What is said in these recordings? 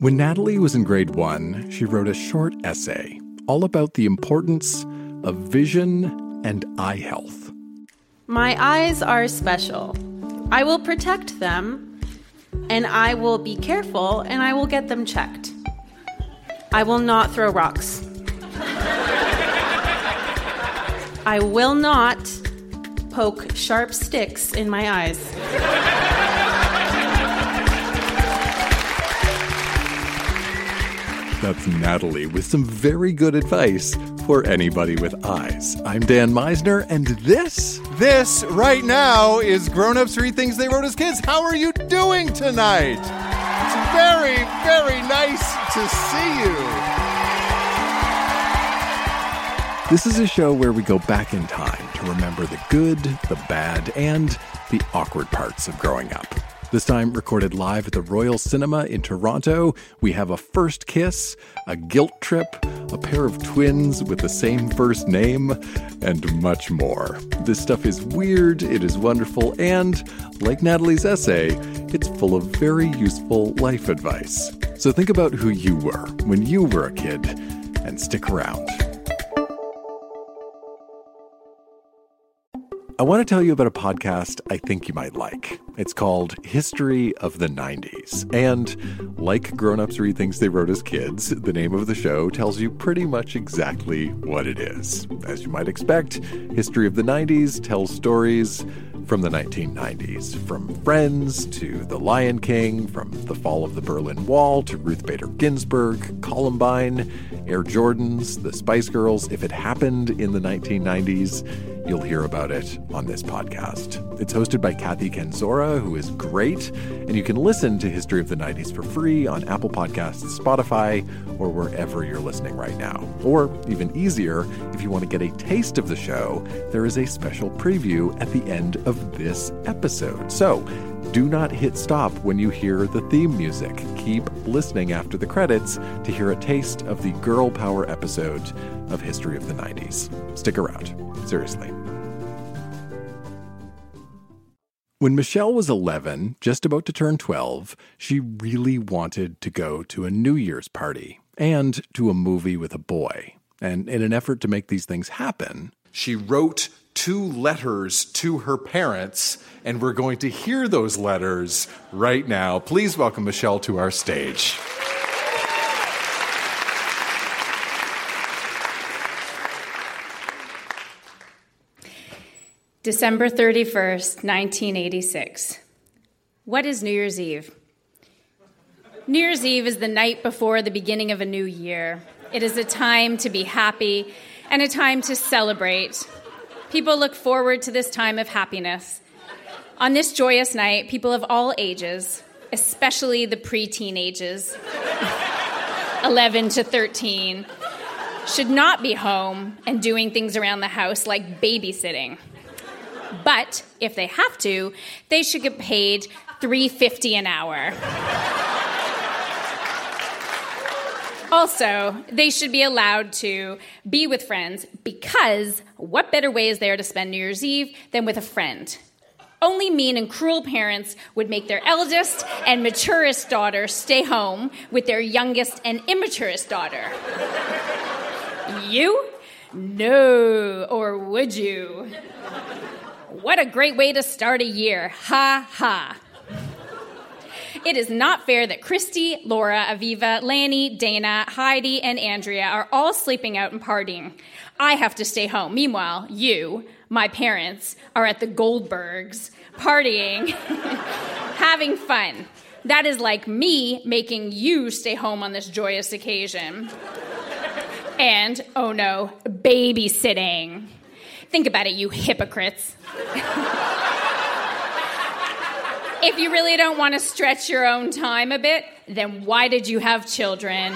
When Natalie was in grade 1, she wrote a short essay all about the importance of vision and eye health. My eyes are special. I will protect them, and I will be careful, and I will get them checked. I will not throw rocks. I will not poke sharp sticks in my eyes. That's Natalie with some very good advice for anybody with eyes. I'm Dan Meisner, and this right now is Grown Ups Read Things They Wrote as Kids. How are you doing tonight? It's very, very nice to see you. This is a show where we go back in time to remember the good, the bad, and the awkward parts of growing up. This time recorded live at the Royal Cinema in Toronto, we have a first kiss, a guilt trip, a pair of twins with the same first name, and much more. This stuff is weird, it is wonderful, and, like Natalie's essay, it's full of very useful life advice. So think about who you were when you were a kid, and stick around. I want to tell you about a podcast I think you might like. It's called History of the 90s. And like Grown Ups Read Things They Wrote as Kids, the name of the show tells you pretty much exactly what it is. As you might expect, History of the 90s tells stories from the 1990s. From Friends to The Lion King, from the fall of the Berlin Wall to Ruth Bader Ginsburg, Columbine, Air Jordans, the Spice Girls. If it happened in the 1990s, you'll hear about it on this podcast. It's hosted by Kathy Kenzora, who is great, and you can listen to History of the 90s for free on Apple Podcasts, Spotify, or wherever you're listening right now. Or, even easier, if you want to get a taste of the show, there is a special preview at the end of this episode. So, do not hit stop when you hear the theme music. Keep listening after the credits to hear a taste of the girl power episode of History of the 90s. Stick around. Seriously. When Michelle was 11, just about to turn 12, she really wanted to go to a New Year's party and to a movie with a boy. And in an effort to make these things happen, She wrote 2 letters to her parents, and we're going to hear those letters right now. Please welcome Michelle to our stage. December 31st, 1986. What is New Year's Eve? New Year's Eve is the night before the beginning of a new year. It is a time to be happy and a time to celebrate. People look forward to this time of happiness. On this joyous night, people of all ages, especially the preteen ages, 11 to 13, should not be home and doing things around the house like babysitting. But if they have to, they should get paid $3.50 an hour. Also, they should be allowed to be with friends because what better way is there to spend New Year's Eve than with a friend? Only mean and cruel parents would make their eldest and maturest daughter stay home with their youngest and immaturest daughter. You? No, or would you? What a great way to start a year. Ha ha. It is not fair that Christy, Laura, Aviva, Lanny, Dana, Heidi, and Andrea are all sleeping out and partying. I have to stay home. Meanwhile, you, my parents, are at the Goldbergs, partying, having fun. That is like me making you stay home on this joyous occasion. And, oh no, babysitting. Think about it, you hypocrites. If you really don't want to stretch your own time a bit, then why did you have children?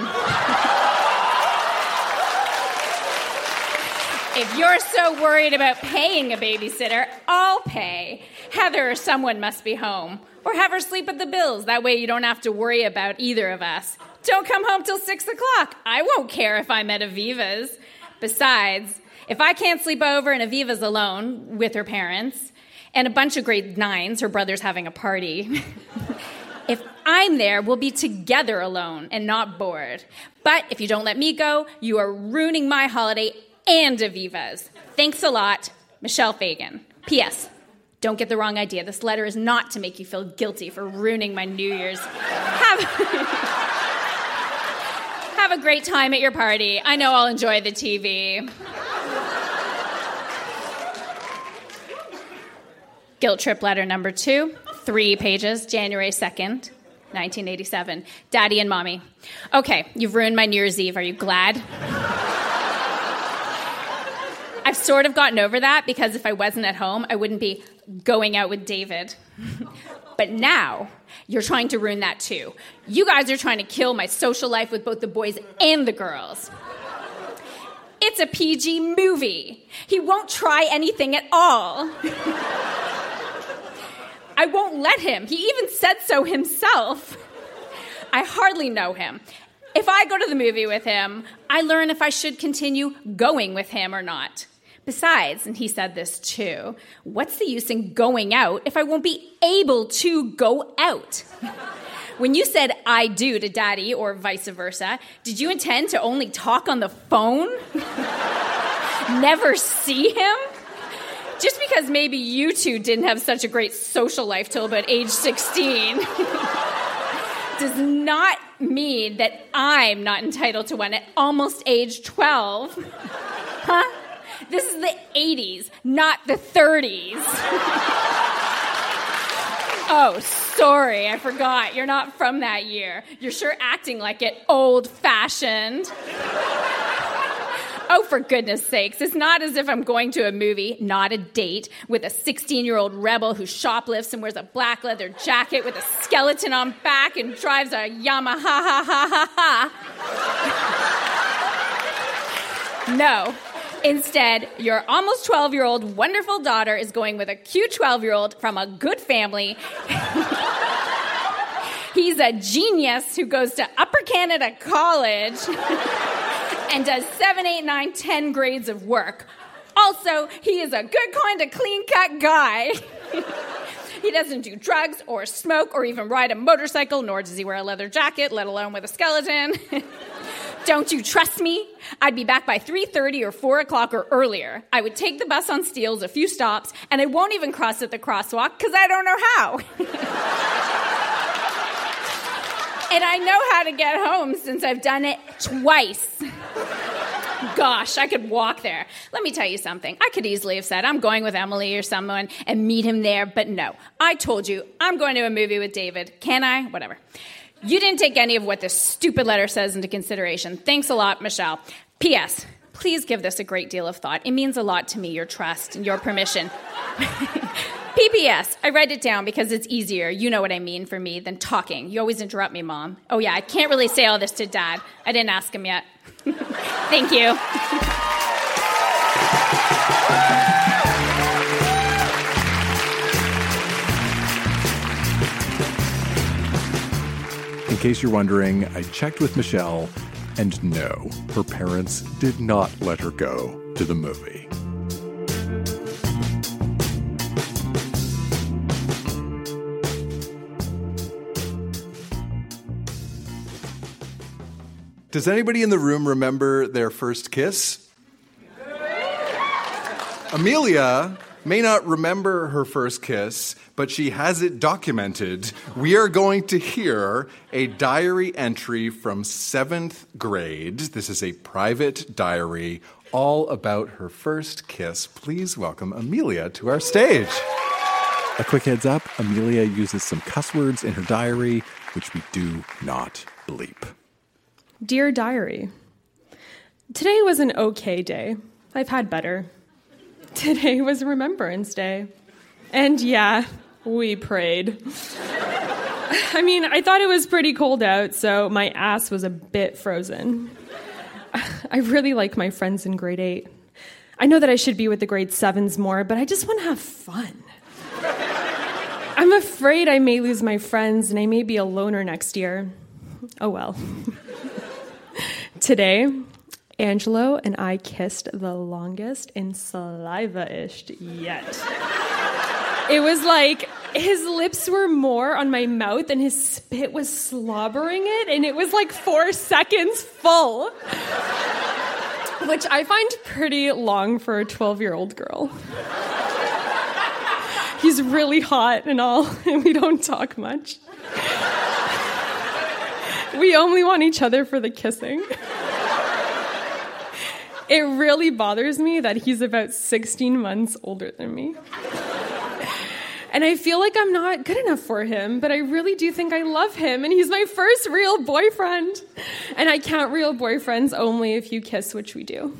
If you're so worried about paying a babysitter, I'll pay. Heather or someone must be home. Or have her sleep at the Bills. That way you don't have to worry about either of us. Don't come home till 6 o'clock. I won't care if I'm at Aviva's. Besides, if I can't sleep over and Aviva's alone with her parents, and a bunch of grade 9s, her brother's having a party, If I'm there, we'll be together alone and not bored. But if you don't let me go, you are ruining my holiday and Aviva's. Thanks a lot, Michelle Fagan. P.S. Don't get the wrong idea. This letter is not to make you feel guilty for ruining my New Year's. Have a great time at your party. I know I'll enjoy the TV. Guilt trip letter number 2, 3 pages, January 2nd, 1987. Daddy and Mommy. Okay, you've ruined my New Year's Eve. Are you glad? I've sort of gotten over that because if I wasn't at home, I wouldn't be going out with David. But now, you're trying to ruin that too. You guys are trying to kill my social life with both the boys and the girls. It's a PG movie. He won't try anything at all. I won't let him. He even said so himself. I hardly know him. If I go to the movie with him, I learn if I should continue going with him or not. Besides, and he said this too, what's the use in going out if I won't be able to go out? When you said I do to Daddy or vice versa, did you intend to only talk on the phone? Never see him? Just because maybe you two didn't have such a great social life till about age 16 does not mean that I'm not entitled to one at almost age 12. Huh? This is the 80s, not the 30s. Oh, sorry, I forgot. You're not from that year. You're sure acting like it, old-fashioned. Oh, for goodness sakes, it's not as if I'm going to a movie, not a date, with a 16-year-old rebel who shoplifts and wears a black leather jacket with a skeleton on back and drives a Yamaha ha. No. Instead, your almost 12-year-old wonderful daughter is going with a cute 12-year-old from a good family. He's a genius who goes to Upper Canada College and does 7, 8, 9, 10 grades of work. Also, he is a good kind of clean-cut guy. He doesn't do drugs or smoke or even ride a motorcycle, nor does he wear a leather jacket, let alone with a skeleton. Don't you trust me? I'd be back by 3:30 or 4 o'clock or earlier. I would take the bus on Steeles a few stops, and I won't even cross at the crosswalk because I don't know how. And I know how to get home since I've done it twice. Gosh, I could walk there. Let me tell you something. I could easily have said, I'm going with Emily or someone and meet him there, but no. I told you, I'm going to a movie with David. Can I? Whatever. You didn't take any of what this stupid letter says into consideration. Thanks a lot, Michelle. P.S. Please give this a great deal of thought. It means a lot to me, your trust and your permission. P.P.S. I write it down because it's easier, you know what I mean, for me, than talking. You always interrupt me, Mom. Oh, yeah, I can't really say all this to Dad. I didn't ask him yet. Thank you. In case you're wondering, I checked with Michelle, and no, her parents did not let her go to the movie. Does anybody in the room remember their first kiss? Amelia may not remember her first kiss, but she has it documented. We are going to hear a diary entry from 7th grade. This is a private diary all about her first kiss. Please welcome Amelia to our stage. A quick heads up, Amelia uses some cuss words in her diary, which we do not bleep. Dear Diary, today was an okay day. I've had better. Today was Remembrance Day. And yeah, we prayed. I mean, I thought it was pretty cold out, so my ass was a bit frozen. I really like my friends in grade 8. I know that I should be with the grade 7s more, but I just want to have fun. I'm afraid I may lose my friends and I may be a loner next year. Oh well. Today, Angelo and I kissed the longest and saliva-ished yet. It was like His lips were more on my mouth and his spit was slobbering it, and it was like 4 seconds full, which I find pretty long for a 12-year-old girl. He's really hot and all, and we don't talk much. We only want each other for the kissing. It really bothers me that he's about 16 months older than me. And I feel like I'm not good enough for him, but I really do think I love him, and he's my first real boyfriend. And I count real boyfriends only if you kiss, which we do.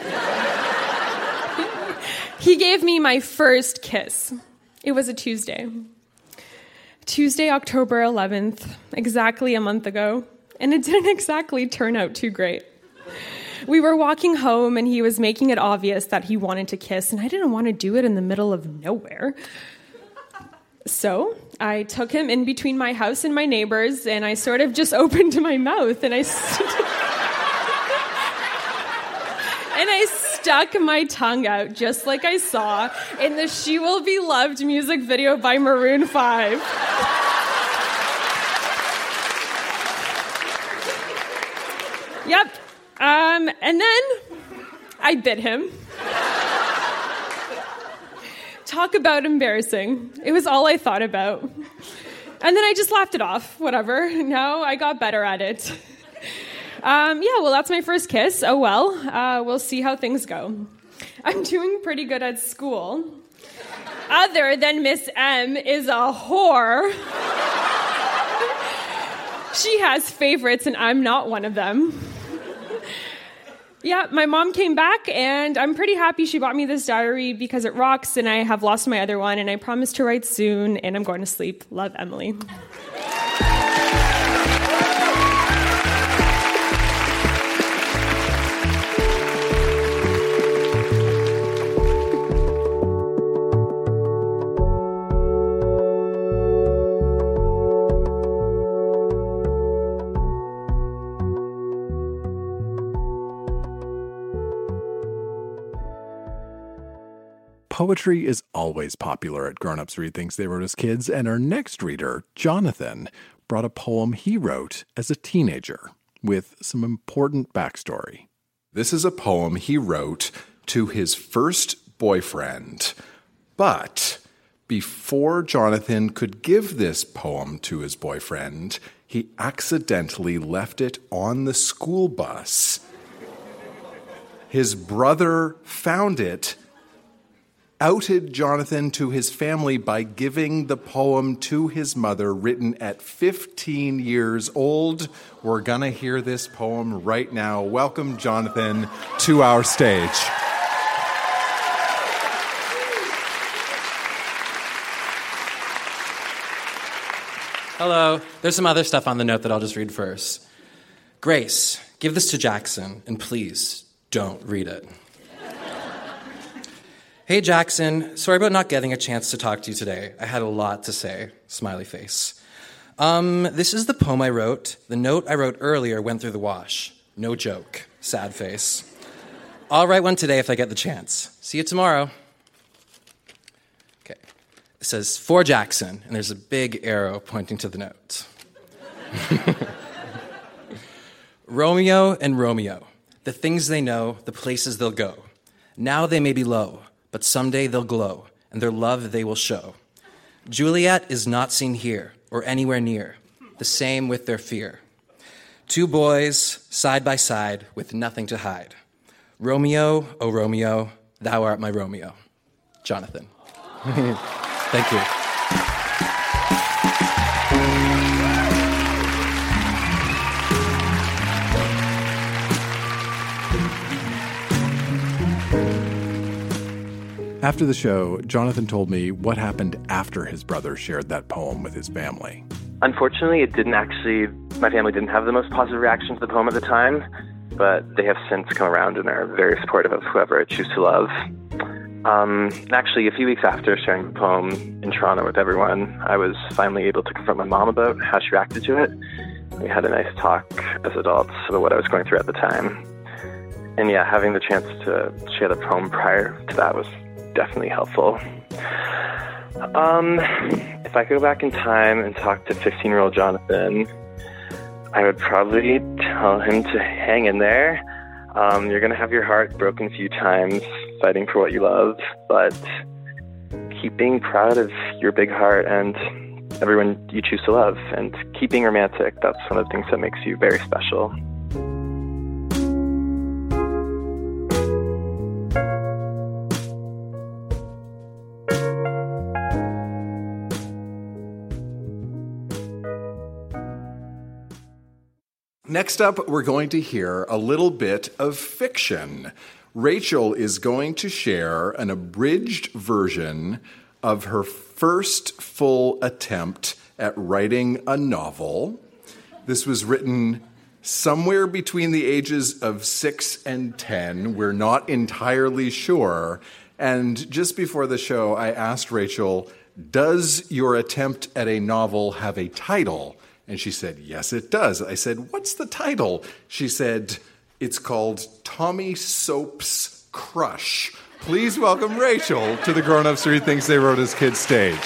He gave me my first kiss. It was a Tuesday, October 11th, exactly a month ago, and it didn't exactly turn out too great. We were walking home, and he was making it obvious that he wanted to kiss, and I didn't want to do it in the middle of nowhere. So I took him in between my house and my neighbors, and I sort of just opened my mouth, and I stuck my tongue out, just like I saw in the She Will Be Loved music video by Maroon 5. Yep. And then I bit him. Talk about embarrassing. It was all I thought about. And then I just laughed it off. Whatever. Now I got better at it. Well, that's my first kiss. Oh, well. We'll see how things go. I'm doing pretty good at school. Other than Miss M is a whore. She has favorites, and I'm not one of them. Yeah, my mom came back, and I'm pretty happy she bought me this diary because it rocks, and I have lost my other one, and I promise to write soon, and I'm going to sleep. Love, Emily. Poetry is always popular at Grown Ups Read Things They Wrote as Kids, and our next reader, Jonathan, brought a poem he wrote as a teenager with some important backstory. This is a poem he wrote to his first boyfriend. But before Jonathan could give this poem to his boyfriend, he accidentally left it on the school bus. His brother found it, outed Jonathan to his family by giving the poem to his mother, written at 15 years old. We're gonna hear this poem right now. Welcome, Jonathan, to our stage. Hello. There's some other stuff on the note that I'll just read first. Grace, give this to Jackson, and please don't read it. Hey, Jackson, sorry about not getting a chance to talk to you today. I had a lot to say. Smiley face. This is the poem I wrote. The note I wrote earlier went through the wash. No joke. Sad face. I'll write one today if I get the chance. See you tomorrow. Okay. It says, for Jackson, and there's a big arrow pointing to the note. Romeo and Romeo, the things they know, the places they'll go. Now they may be low, but someday they'll glow, and their love they will show. Juliet is not seen here, or anywhere near, the same with their fear. Two boys, side by side, with nothing to hide. Romeo, oh Romeo, thou art my Romeo. Jonathan. Thank you. After the show, Jonathan told me what happened after his brother shared that poem with his family. Unfortunately, my family didn't have the most positive reaction to the poem at the time, but they have since come around and are very supportive of whoever I choose to love. Actually, a few weeks after sharing the poem in Toronto with everyone, I was finally able to confront my mom about how she reacted to it. We had a nice talk as adults about what I was going through at the time. And yeah, having the chance to share the poem prior to that was definitely helpful. I if I could go back in time and talk to 15-year-old Jonathan, I would probably tell him to hang in there. You're going to have your heart broken a few times fighting for what you love, but keep being proud of your big heart and everyone you choose to love, and keep being romantic. That's one of the things that makes you very special. Next up, we're going to hear a little bit of fiction. Rachel is going to share an abridged version of her first full attempt at writing a novel. This was written somewhere between the ages of 6 and 10. We're not entirely sure. And just before the show, I asked Rachel, does your attempt at a novel have a title? And she said, yes, it does. I said, what's the title? She said, it's called Tommy Soap's Crush. Please welcome Rachel to the Grown Ups Read Things They Wrote as Kids stage.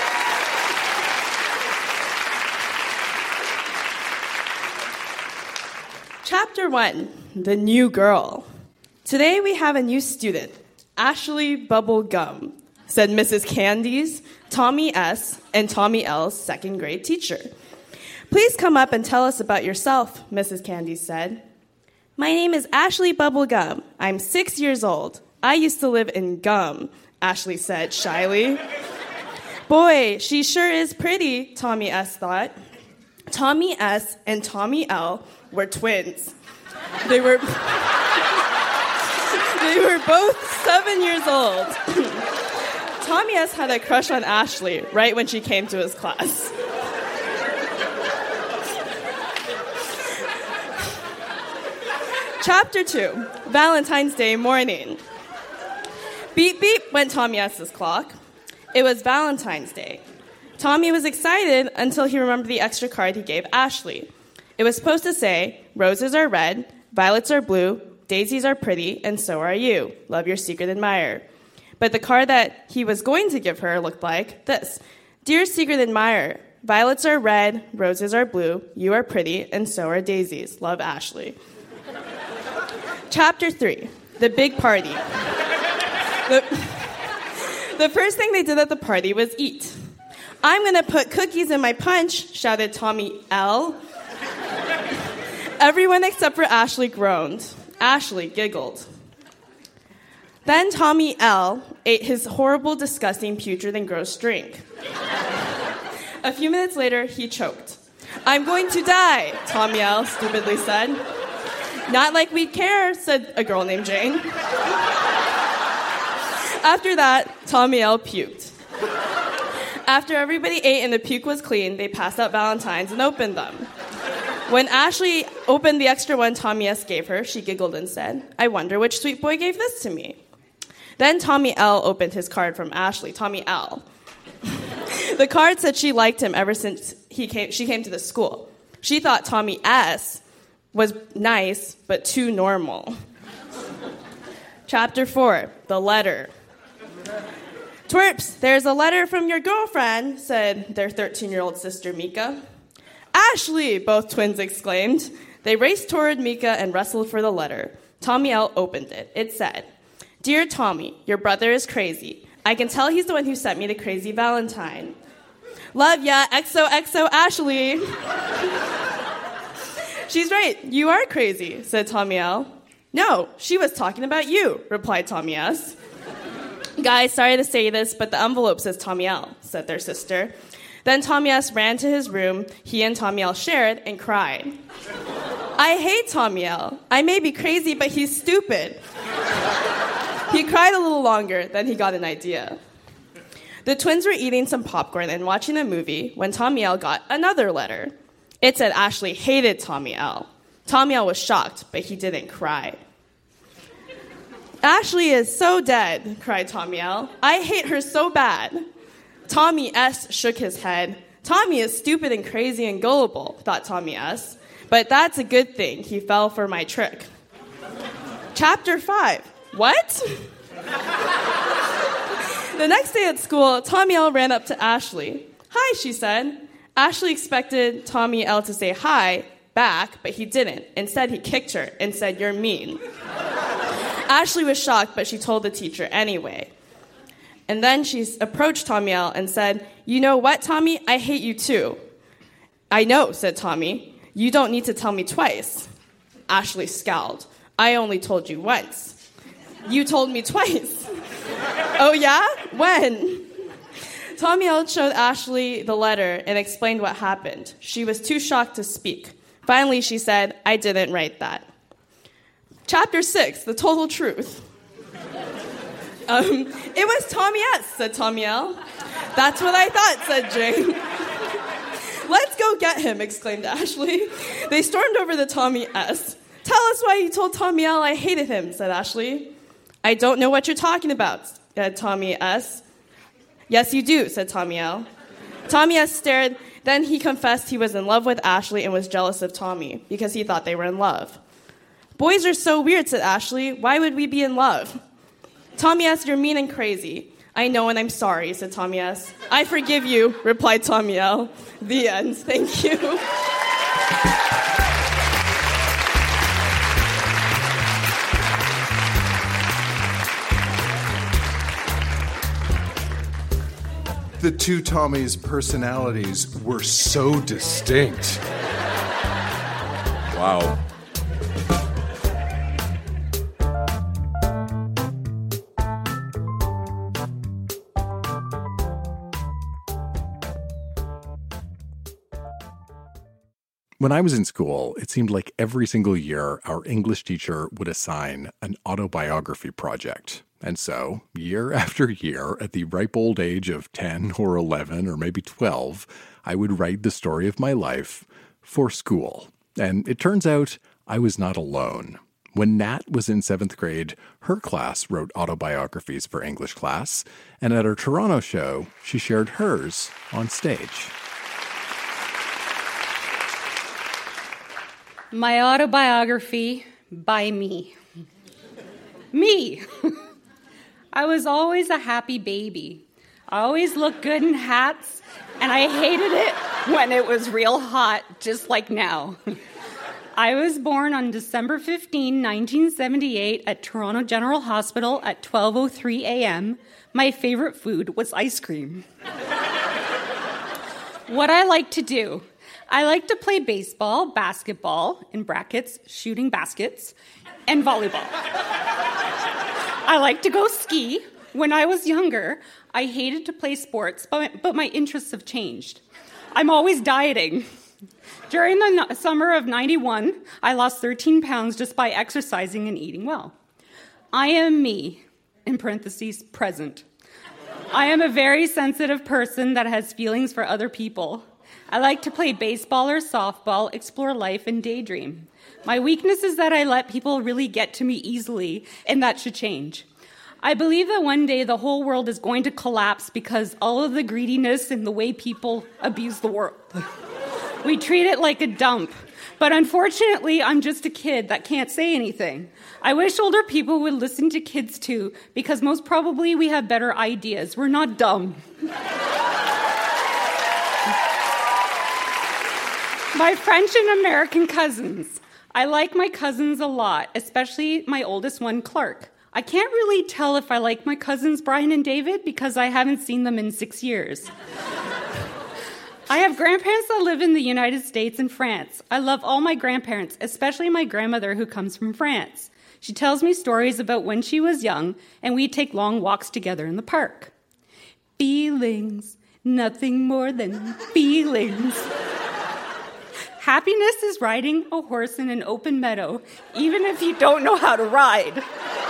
Chapter 1, The New Girl. Today we have a new student, Ashley Bubblegum, said Mrs. Candy's, Tommy S., and Tommy L's second grade teacher. Please come up and tell us about yourself, Mrs. Candy said. My name is Ashley Bubblegum. I'm 6 years old. I used to live in Gum, Ashley said shyly. Boy, she sure is pretty, Tommy S. thought. Tommy S. and Tommy L. were twins. They were both 7 years old. Tommy S. had a crush on Ashley right when she came to his class. Chapter 2, Valentine's Day morning. Beep, beep, went Tommy S.'s clock. It was Valentine's Day. Tommy was excited until he remembered the extra card he gave Ashley. It was supposed to say, roses are red, violets are blue, daisies are pretty, and so are you. Love your secret admirer. But the card that he was going to give her looked like this. Dear secret admirer, violets are red, roses are blue, you are pretty, and so are daisies. Love, Ashley. Chapter 3, The Big Party. The first thing they did at the party was eat. I'm going to put cookies in my punch, shouted Tommy L. Everyone except for Ashley groaned. Ashley giggled. Then Tommy L. ate his horrible, disgusting, putrid, and gross drink. A few minutes later, he choked. I'm going to die, Tommy L. stupidly said. Not like we'd care, said a girl named Jane. After that, Tommy L. puked. After everybody ate and the puke was clean, they passed out Valentines and opened them. When Ashley opened the extra one Tommy S. gave her, she giggled and said, I wonder which sweet boy gave this to me. Then Tommy L. opened his card from Ashley, Tommy L. The card said she liked him ever since she came to the school. She thought Tommy S. was nice, but too normal. Chapter 4, The Letter. Twerps, there's a letter from your girlfriend, said their 13-year-old sister, Mika. Ashley, both twins exclaimed. They raced toward Mika and wrestled for the letter. Tommy L. opened it. It said, Dear Tommy, your brother is crazy. I can tell he's the one who sent me the crazy Valentine. Love ya, XOXO Ashley. She's right, you are crazy, said Tommy L. No, she was talking about you, replied Tommy S. Guys, sorry to say this, but the envelope says Tommy L, said their sister. Then Tommy S. ran to his room, he and Tommy L. shared, and cried. I hate Tommy L. I may be crazy, but he's stupid. He cried a little longer, then he got an idea. The twins were eating some popcorn and watching a movie when Tommy L. got another letter. It said Ashley hated Tommy L. Tommy L. was shocked, but he didn't cry. Ashley is so dead, cried Tommy L. I hate her so bad. Tommy S. shook his head. Tommy is stupid and crazy and gullible, thought Tommy S. But that's a good thing. He fell for my trick. Chapter 5. What? The next day at school, Tommy L. ran up to Ashley. "Hi," she said. Ashley expected Tommy L to say hi back, but he didn't. Instead, he kicked her and said, "You're mean." Ashley was shocked, but she told the teacher anyway. And then she approached Tommy L and said, "You know what, Tommy? I hate you too." "I know," said Tommy. "You don't need to tell me twice." Ashley scowled. "I only told you once." "You told me twice." "Oh yeah? When?" Tommy L showed Ashley the letter and explained what happened. She was too shocked to speak. Finally, she said, "I didn't write that." Chapter 6, the total truth. "It was Tommy S," said Tommy L. "That's what I thought," said Jane. "Let's go get him," exclaimed Ashley. They stormed over to Tommy S. "Tell us why you told Tommy L I hated him," said Ashley. "I don't know what you're talking about," said Tommy S. "Yes, you do," said Tommy L. Tommy S stared. Then he confessed he was in love with Ashley and was jealous of Tommy because he thought they were in love. "Boys are so weird," said Ashley. "Why would we be in love?" Tommy S, "You're mean and crazy." "I know, and I'm sorry," said Tommy S. "I forgive you," replied Tommy L. The end. Thank you. The two Tommies' personalities were so distinct. Wow. When I was in school, it seemed like every single year our English teacher would assign an autobiography project. And so, year after year, at the ripe old age of 10 or 11 or maybe 12, I would write the story of my life for school. And it turns out I was not alone. When Nat was in 7th grade, her class wrote autobiographies for English class, and at our Toronto show, she shared hers on stage. My autobiography by me. Me. I was always a happy baby. I always looked good in hats, and I hated it when it was real hot, just like now. I was born on December 15, 1978 at Toronto General Hospital at 12:03 a.m. My favorite food was ice cream. What I like to do. I like to play baseball, basketball, in brackets, shooting baskets, and volleyball. I like to go ski. When I was younger, I hated to play sports, but my interests have changed. I'm always dieting. During the summer of 91, I lost 13 pounds just by exercising and eating well. I am me, in parentheses, present. I am a very sensitive person that has feelings for other people. I like to play baseball or softball, explore life, and daydream. My weakness is that I let people really get to me easily, and that should change. I believe that one day the whole world is going to collapse because all of the greediness and the way people abuse the world. We treat it like a dump. But unfortunately, I'm just a kid that can't say anything. I wish older people would listen to kids too, because most probably we have better ideas. We're not dumb. My French and American cousins. I like my cousins a lot, especially my oldest one, Clark. I can't really tell if I like my cousins, Brian and David, because I haven't seen them in 6 years. I have grandparents that live in the United States and France. I love all my grandparents, especially my grandmother who comes from France. She tells me stories about when she was young, and we take long walks together in the park. Feelings, nothing more than feelings. Happiness is riding a horse in an open meadow, even if you don't know how to ride.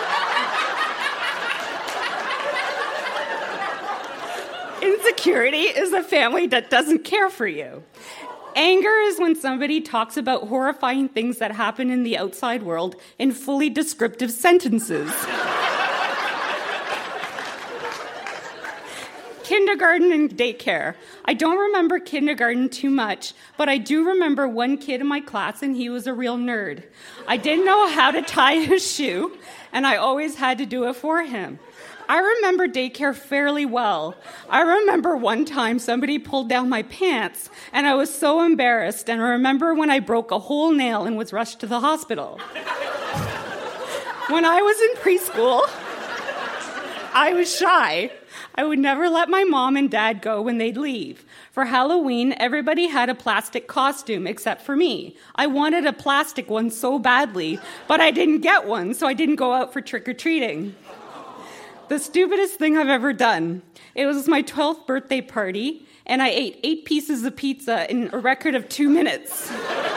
Insecurity is a family that doesn't care for you. Anger is when somebody talks about horrifying things that happen in the outside world in fully descriptive sentences. kindergarten and daycare. I don't remember kindergarten too much, but I do remember one kid in my class, and he was a real nerd. I didn't know how to tie his shoe, and I always had to do it for him. I remember daycare fairly well. I remember one time somebody pulled down my pants, and I was so embarrassed, and I remember when I broke a whole nail and was rushed to the hospital. When I was in preschool, I was shy. I would never let my mom and dad go when they'd leave. For Halloween, everybody had a plastic costume except for me. I wanted a plastic one so badly, but I didn't get one, so I didn't go out for trick-or-treating. The stupidest thing I've ever done. It was my 12th birthday party, and I ate 8 pieces of pizza in a record of 2 minutes.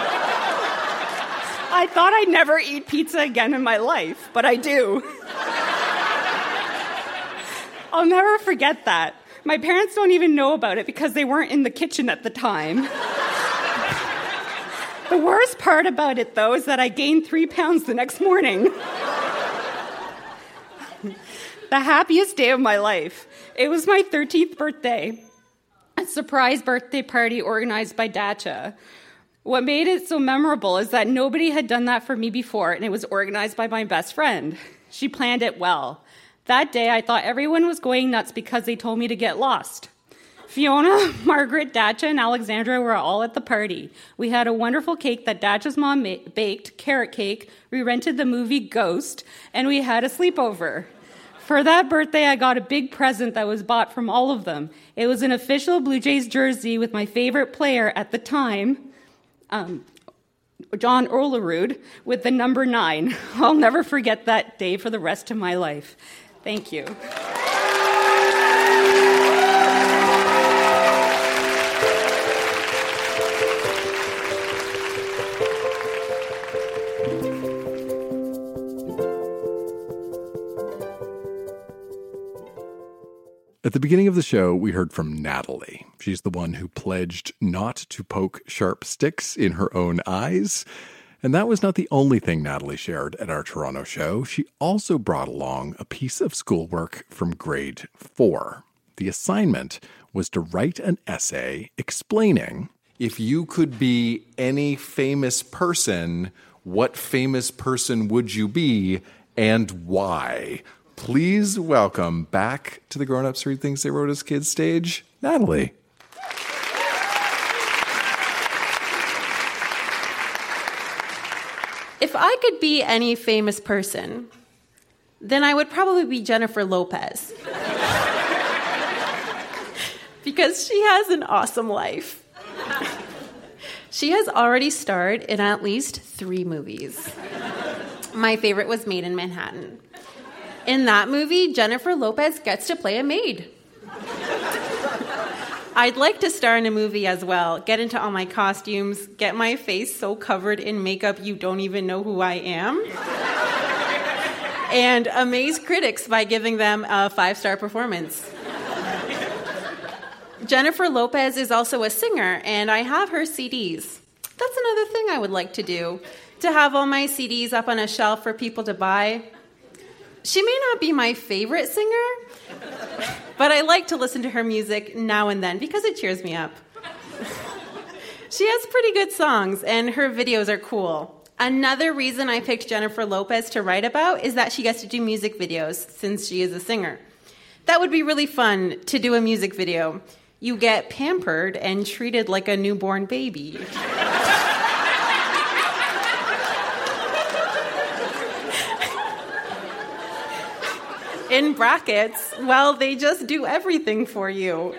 I thought I'd never eat pizza again in my life, but I do. I'll never forget that. My parents don't even know about it because they weren't in the kitchen at the time. The worst part about it, though, is that I gained 3 pounds the next morning. The happiest day of my life. It was my 13th birthday. A surprise birthday party organized by Dacha. What made it so memorable is that nobody had done that for me before, and it was organized by my best friend. She planned it well. That day, I thought everyone was going nuts because they told me to get lost. Fiona, Margaret, Dacha, and Alexandra were all at the party. We had a wonderful cake that Dacha's mom baked, carrot cake. We rented the movie Ghost, and we had a sleepover. For that birthday, I got a big present that was bought from all of them. It was an official Blue Jays jersey with my favorite player at the time, John Olerud, with the number 9. I'll never forget that day for the rest of my life. Thank you. At the beginning of the show, we heard from Natalie. She's the one who pledged not to poke sharp sticks in her own eyes. And that was not the only thing Natalie shared at our Toronto show. She also brought along a piece of schoolwork from grade 4. The assignment was to write an essay explaining, if you could be any famous person, what famous person would you be and why? Please welcome back to the Grown Ups Read Things They Wrote as Kids stage, Natalie. If I could be any famous person, then I would probably be Jennifer Lopez. Because she has an awesome life. She has already starred in at least 3 movies. My favorite was Made in Manhattan. In that movie, Jennifer Lopez gets to play a maid. I'd like to star in a movie as well, get into all my costumes, get my face so covered in makeup you don't even know who I am, and amaze critics by giving them a 5-star performance. Jennifer Lopez is also a singer, and I have her CDs. That's another thing I would like to do, to have all my CDs up on a shelf for people to buy. She may not be my favorite singer, but I like to listen to her music now and then because it cheers me up. She has pretty good songs, and her videos are cool. Another reason I picked Jennifer Lopez to write about is that she gets to do music videos since she is a singer. That would be really fun to do a music video. You get pampered and treated like a newborn baby. In brackets, well, they just do everything for you.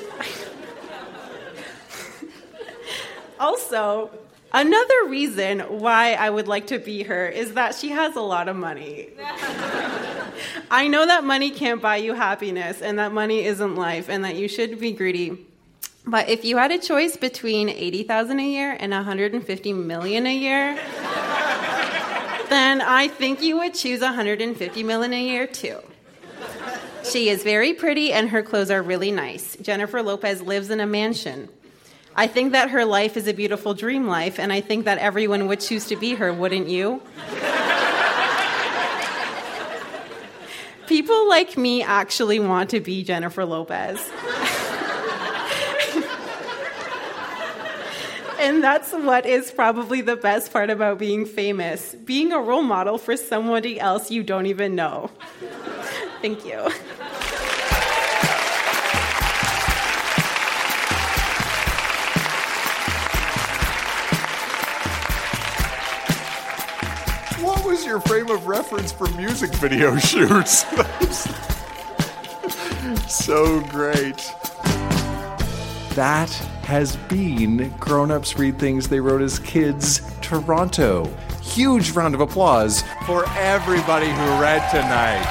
Also, another reason why I would like to be her is that she has a lot of money. I know that money can't buy you happiness, and that money isn't life, and that you should be greedy. But if you had a choice between $80,000 a year and $150 million a year, then I think you would choose $150 million a year too. She is very pretty and her clothes are really nice. Jennifer Lopez lives in a mansion. I think that her life is a beautiful dream life, and I think that everyone would choose to be her, wouldn't you? People like me actually want to be Jennifer Lopez. And that's what is probably the best part about being famous, being a role model for somebody else you don't even know. Thank you. What was your frame of reference for music video shoots? So great. That has been Grown Ups Read Things They Wrote as Kids, Toronto. Huge round of applause for everybody who read tonight.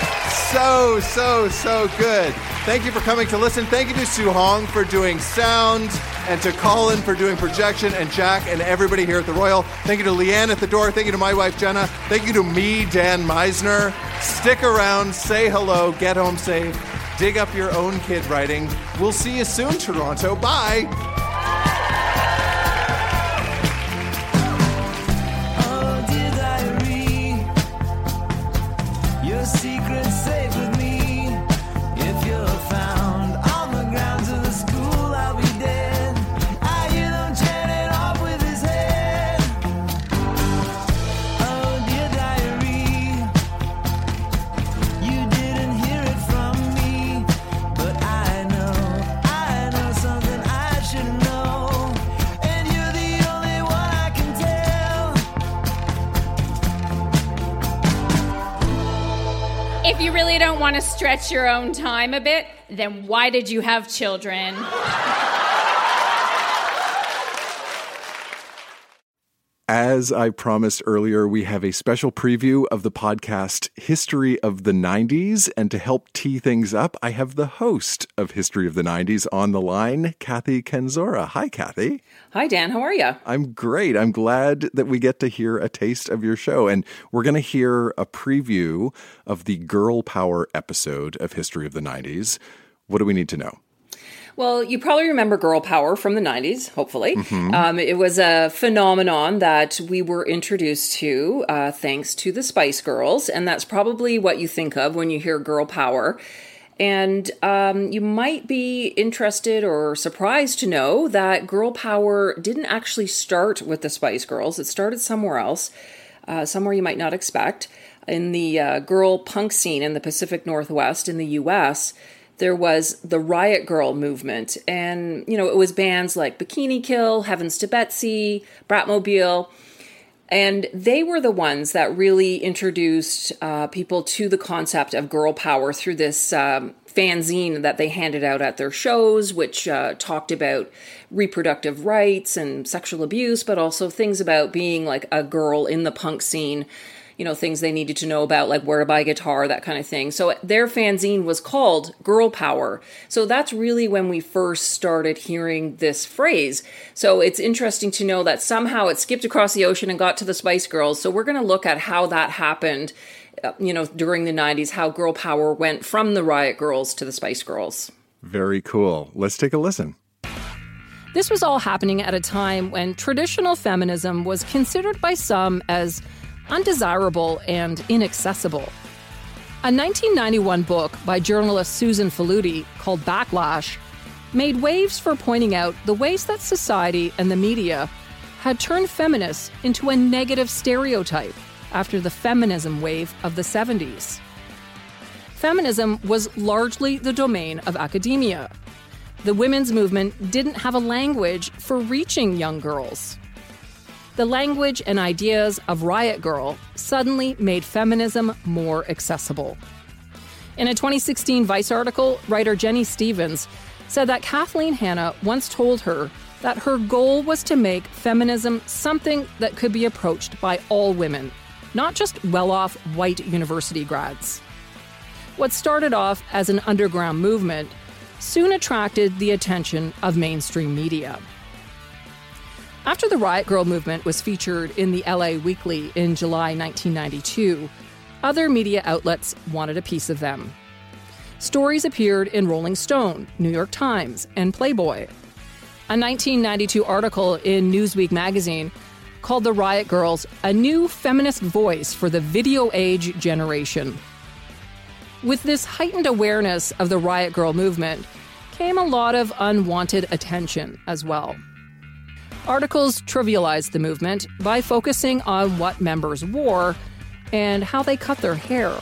So good. Thank you for coming to listen. Thank you to Sue Hong for doing sound, and to Colin for doing projection, and Jack and everybody here at the Royal. Thank you to Leanne at the door. Thank you to my wife, Jenna. Thank you to me, Dan Meisner. Stick around, say hello, get home safe, dig up your own kid writing. We'll see you soon, Toronto. Bye. Oh, dear diary, your secret's safe with me. If you're found on the grounds of the school, I'll be dead. I hear them chanting off with his head. Oh, dear diary, you didn't hear it from me, but I know something I should know, and you're the only one I can tell. If you really don't want to stretch your own time a bit, then why did you have children? As I promised earlier, we have a special preview of the podcast History of the 90s. And to help tee things up, I have the host of History of the 90s on the line, Kathy Kenzora. Hi, Kathy. Hi, Dan. How are you? I'm great. I'm glad that we get to hear a taste of your show. And we're going to hear a preview of the Girl Power episode of History of the 90s. What do we need to know? Well, you probably remember Girl Power from the 90s, hopefully. Mm-hmm. It was a phenomenon that we were introduced to thanks to the Spice Girls, and that's probably what you think of when you hear Girl Power. And you might be interested or surprised to know that Girl Power didn't actually start with the Spice Girls. It started somewhere else, somewhere you might not expect. In the girl punk scene in the Pacific Northwest in the U.S., there was the Riot Girl movement, and, you know, it was bands like Bikini Kill, Heavens to Betsy, Bratmobile, and they were the ones that really introduced people to the concept of girl power through this fanzine that they handed out at their shows, which talked about reproductive rights and sexual abuse, but also things about being like a girl in the punk scene. You know, things they needed to know about, like where to buy a guitar, that kind of thing. So their fanzine was called Girl Power. So that's really when we first started hearing this phrase. So it's interesting to know that somehow it skipped across the ocean and got to the Spice Girls. So we're going to look at how that happened, during the 90s, how Girl Power went from the Riot Girls to the Spice Girls. Very cool. Let's take a listen. This was all happening at a time when traditional feminism was considered by some as undesirable and inaccessible. A 1991 book by journalist Susan Faludi called Backlash made waves for pointing out the ways that society and the media had turned feminists into a negative stereotype after the feminism wave of the 70s. Feminism was largely the domain of academia. The women's movement didn't have a language for reaching young girls. The language and ideas of Riot Girl suddenly made feminism more accessible. In a 2016 Vice article, writer Jenny Stevens said that Kathleen Hanna once told her that her goal was to make feminism something that could be approached by all women, not just well-off white university grads. What started off as an underground movement soon attracted the attention of mainstream media. After the Riot Girl movement was featured in the LA Weekly in July 1992, other media outlets wanted a piece of them. Stories appeared in Rolling Stone, New York Times, and Playboy. A 1992 article in Newsweek magazine called the Riot Girls a new feminist voice for the video age generation. With this heightened awareness of the Riot Grrrl movement came a lot of unwanted attention as well. Articles trivialized the movement by focusing on what members wore and how they cut their hair.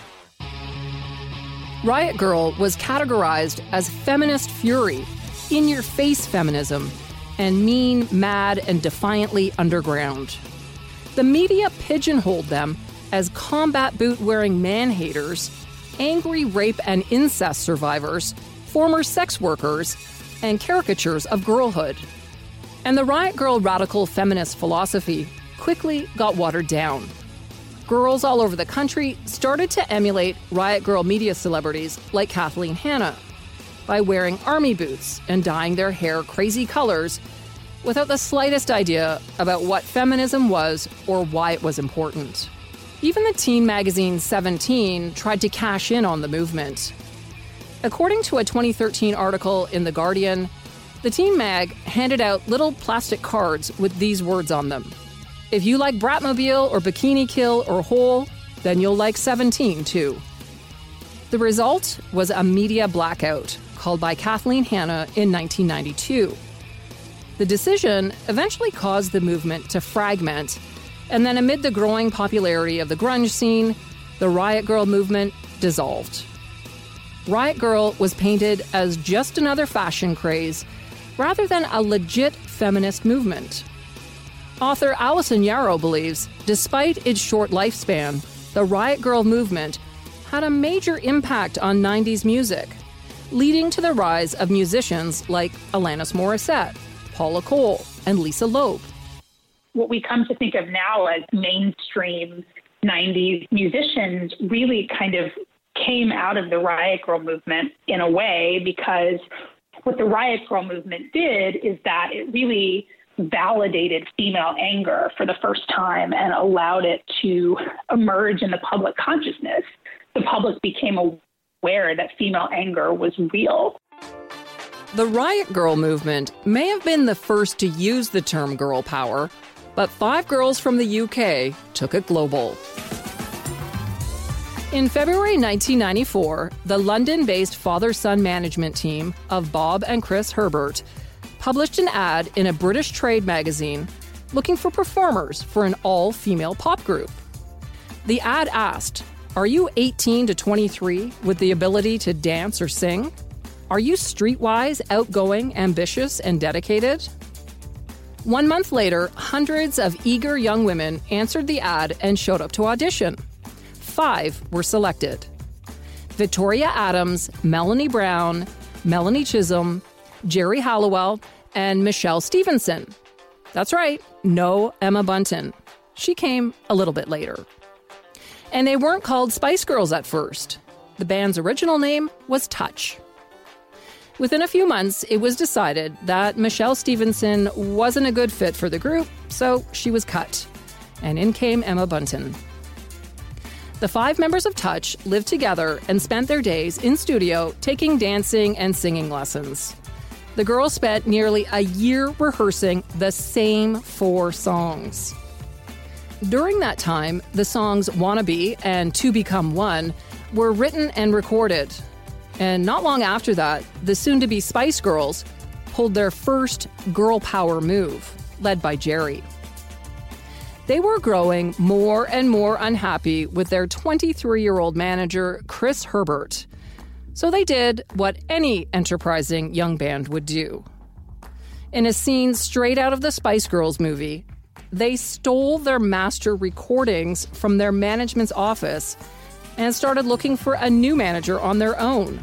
Riot Grrrl was categorized as feminist fury, in-your-face feminism, and mean, mad, and defiantly underground. The media pigeonholed them as combat boot-wearing man-haters, angry rape and incest survivors, former sex workers, and caricatures of girlhood. And the Riot Grrrl radical feminist philosophy quickly got watered down. Girls all over the country started to emulate Riot Grrrl media celebrities like Kathleen Hanna by wearing army boots and dyeing their hair crazy colors without the slightest idea about what feminism was or why it was important. Even the teen magazine 17 tried to cash in on the movement. According to a 2013 article in The Guardian, the teen mag handed out little plastic cards with these words on them. If you like Bratmobile or Bikini Kill or Hole, then you'll like 17 too. The result was a media blackout called by Kathleen Hanna in 1992. The decision eventually caused the movement to fragment, and then amid the growing popularity of the grunge scene, the Riot Grrrl movement dissolved. Riot Grrrl was painted as just another fashion craze rather than a legit feminist movement. Author Alison Yarrow believes, despite its short lifespan, the Riot Grrrl movement had a major impact on 90s music, leading to the rise of musicians like Alanis Morissette, Paula Cole, and Lisa Loeb. What we come to think of now as mainstream 90s musicians really kind of came out of the Riot Grrrl movement in a way, because what the Riot Grrrl movement did is that it really validated female anger for the first time and allowed it to emerge in the public consciousness. The public became aware that female anger was real. The Riot Grrrl movement may have been the first to use the term girl power, but 5 girls from the UK took it global. In February 1994, the London-based father-son management team of Bob and Chris Herbert published an ad in a British trade magazine looking for performers for an all-female pop group. The ad asked, "Are you 18 to 23 with the ability to dance or sing? Are you streetwise, outgoing, ambitious, and dedicated?" 1 month later, hundreds of eager young women answered the ad and showed up to audition. 5 were selected: Victoria Adams, Melanie Brown, Melanie Chisholm, Jerry Halliwell, and Michelle Stevenson. That's right, no Emma Bunton. She came a little bit later. And they weren't called Spice Girls at first. The band's original name was Touch. Within a few months, it was decided that Michelle Stevenson wasn't a good fit for the group, so she was cut. And in came Emma Bunton. The 5 members of Touch lived together and spent their days in studio taking dancing and singing lessons. The girls spent nearly a year rehearsing the same 4 songs. During that time, the songs Wannabe and To Become One were written and recorded. And not long after that, the soon-to-be Spice Girls pulled their first girl power move, led by Jerry. They were growing more and more unhappy with their 23-year-old manager, Chris Herbert. So they did what any enterprising young band would do. In a scene straight out of the Spice Girls movie, they stole their master recordings from their management's office and started looking for a new manager on their own.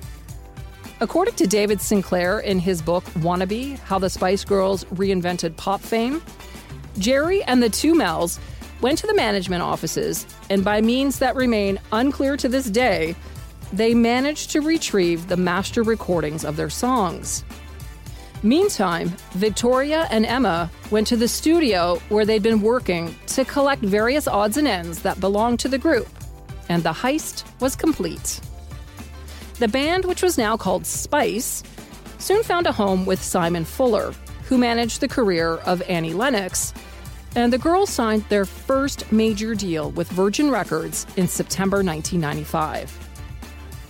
According to David Sinclair in his book Wannabe, How the Spice Girls Reinvented Pop Fame, Jerry and the 2 Mels went to the management offices, and by means that remain unclear to this day, they managed to retrieve the master recordings of their songs. Meantime, Victoria and Emma went to the studio where they'd been working to collect various odds and ends that belonged to the group, and the heist was complete. The band, which was now called Spice, soon found a home with Simon Fuller, who managed the career of Annie Lennox, and the girls signed their first major deal with Virgin Records in September 1995.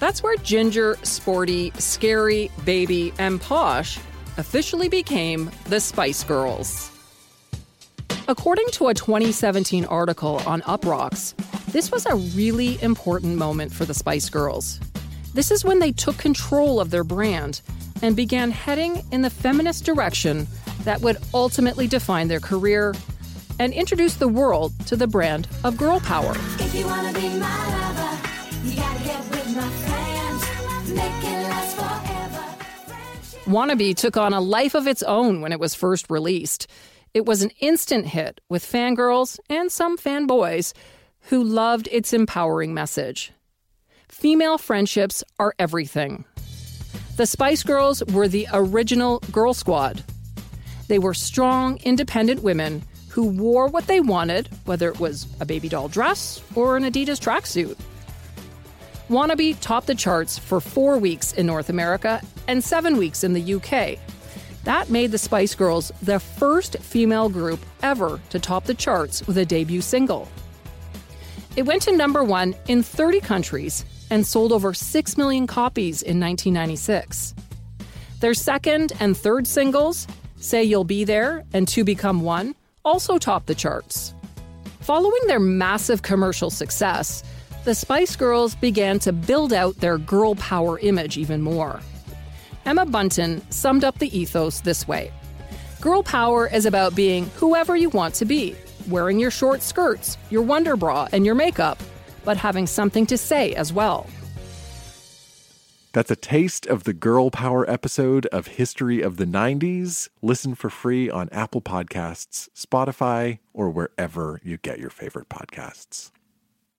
That's where Ginger, Sporty, Scary, Baby, and Posh officially became the Spice Girls. According to a 2017 article on Uproxx, this was a really important moment for the Spice Girls. This is when they took control of their brand and began heading in the feminist direction that would ultimately define their career and introduce the world to the brand of girl power. If you wanna be my lover, you gotta get with my friends. Make it last forever. Wannabe took on a life of its own when it was first released. It was an instant hit with fangirls and some fanboys who loved its empowering message. Female friendships are everything. The Spice Girls were the original Girl Squad. They were strong, independent women who wore what they wanted, whether it was a baby doll dress or an Adidas tracksuit. Wannabe topped the charts for 4 weeks in North America and 7 weeks in the UK. That made the Spice Girls the first female group ever to top the charts with a debut single. It went to number 1 in 30 countries and sold over 6 million copies in 1996. Their second and third singles, Say You'll Be There and To Become One, also topped the charts. Following their massive commercial success, the Spice Girls began to build out their girl power image even more. Emma Bunton summed up the ethos this way: girl power is about being whoever you want to be, wearing your short skirts, your Wonder Bra, and your makeup, but having something to say as well. That's a taste of the girl power episode of History of the 90s. Listen for free on Apple Podcasts, Spotify, or wherever you get your favorite podcasts.